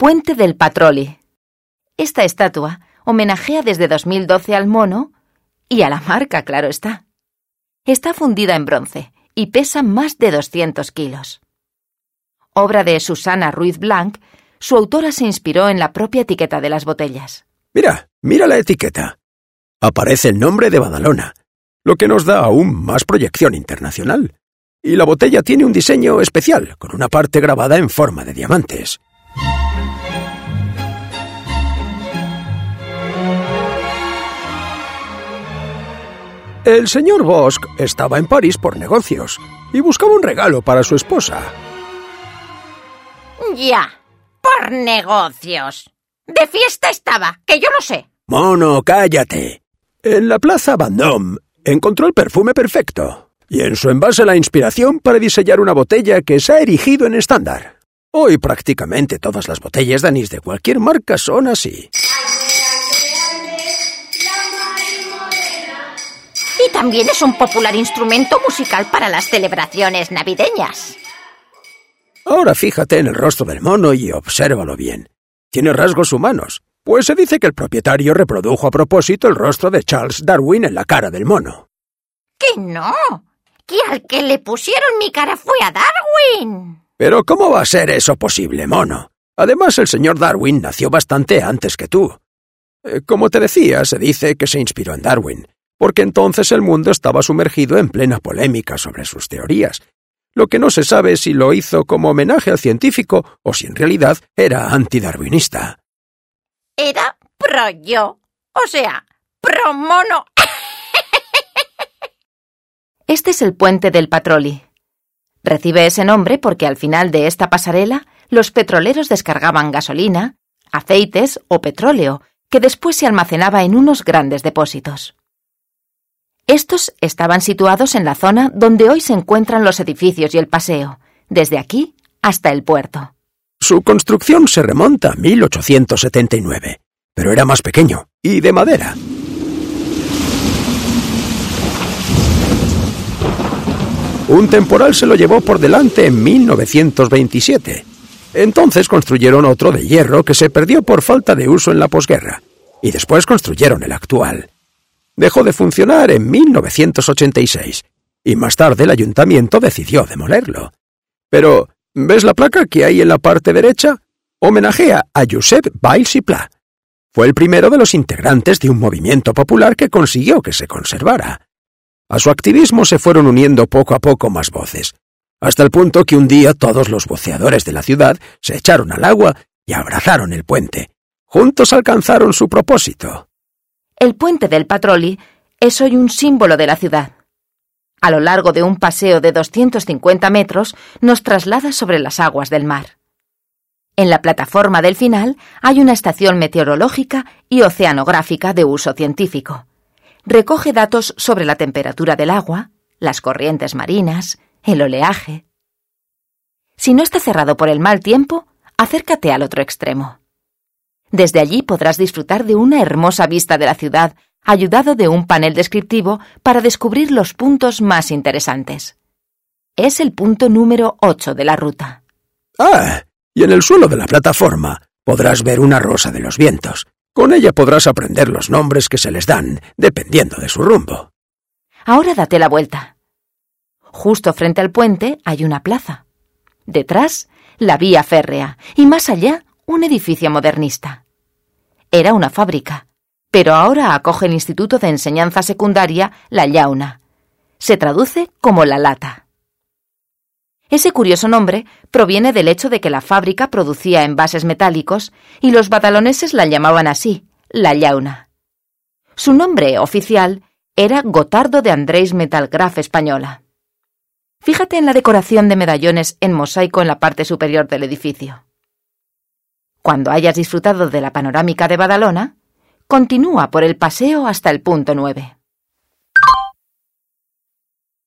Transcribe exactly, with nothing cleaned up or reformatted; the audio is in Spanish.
Puente del Patroli. Esta estatua homenajea desde dos mil doce al mono y a la marca, claro está. Está fundida en bronce y pesa más de doscientos kilos. Obra de Susana Ruiz Blanc, su autora se inspiró en la propia etiqueta de las botellas. Mira, mira la etiqueta. Aparece el nombre de Badalona, lo que nos da aún más proyección internacional. Y la botella tiene un diseño especial, con una parte grabada en forma de diamantes. El señor Bosch estaba en París por negocios y buscaba un regalo para su esposa. Ya, por negocios. De fiesta estaba, que yo no sé. Mono, cállate. En la plaza Vendôme encontró el perfume perfecto y en su envase la inspiración para diseñar una botella que se ha erigido en estándar. Hoy prácticamente todas las botellas de anís de cualquier marca son así. Y también es un popular instrumento musical para las celebraciones navideñas. Ahora fíjate en el rostro del mono y obsérvalo bien. Tiene rasgos humanos, pues se dice que el propietario reprodujo a propósito el rostro de Charles Darwin en la cara del mono. ¡Que no! ¡Que al que le pusieron mi cara fue a Darwin! Pero ¿cómo va a ser eso posible, mono? Además, el señor Darwin nació bastante antes que tú. Eh, como te decía, se dice que se inspiró en Darwin, porque entonces el mundo estaba sumergido en plena polémica sobre sus teorías. Lo que no se sabe es si lo hizo como homenaje al científico o si en realidad era antidarwinista. Era pro yo, o sea, pro mono. Este es el Puente del Patroli. Recibe ese nombre porque al final de esta pasarela los petroleros descargaban gasolina, aceites o petróleo, que después se almacenaba en unos grandes depósitos. Estos estaban situados en la zona donde hoy se encuentran los edificios y el paseo, desde aquí hasta el puerto. Su construcción se remonta a mil ochocientos setenta y nueve, pero era más pequeño y de madera. Un temporal se lo llevó por delante en mil novecientos veintisiete. Entonces construyeron otro de hierro que se perdió por falta de uso en la posguerra, y después construyeron el actual. Dejó de funcionar en mil novecientos ochenta y seis, y más tarde el ayuntamiento decidió demolerlo. Pero, ¿ves la placa que hay en la parte derecha? Homenajea a Josep Valls i Pla. Fue el primero de los integrantes de un movimiento popular que consiguió que se conservara. A su activismo se fueron uniendo poco a poco más voces, hasta el punto que un día todos los buceadores de la ciudad se echaron al agua y abrazaron el puente. Juntos alcanzaron su propósito. El Puente del Patroli es hoy un símbolo de la ciudad. A lo largo de un paseo de doscientos cincuenta metros nos traslada sobre las aguas del mar. En la plataforma del final hay una estación meteorológica y oceanográfica de uso científico. Recoge datos sobre la temperatura del agua, las corrientes marinas, el oleaje. Si no está cerrado por el mal tiempo, acércate al otro extremo. Desde allí podrás disfrutar de una hermosa vista de la ciudad, ayudado de un panel descriptivo para descubrir los puntos más interesantes. Es el punto número ocho de la ruta. Ah, y en el suelo de la plataforma podrás ver una rosa de los vientos. Con ella podrás aprender los nombres que se les dan, dependiendo de su rumbo. Ahora date la vuelta. Justo frente al puente hay una plaza. Detrás, la vía férrea, y más allá, un edificio modernista. Era una fábrica, pero ahora acoge el Instituto de Enseñanza Secundaria La Llauna. Se traduce como La Lata. Ese curioso nombre proviene del hecho de que la fábrica producía envases metálicos y los badaloneses la llamaban así, La Llauna. Su nombre oficial era Gotardo de Andrés Metalgraf Española. Fíjate en la decoración de medallones en mosaico en la parte superior del edificio. Cuando hayas disfrutado de la panorámica de Badalona, continúa por el paseo hasta el punto nueve.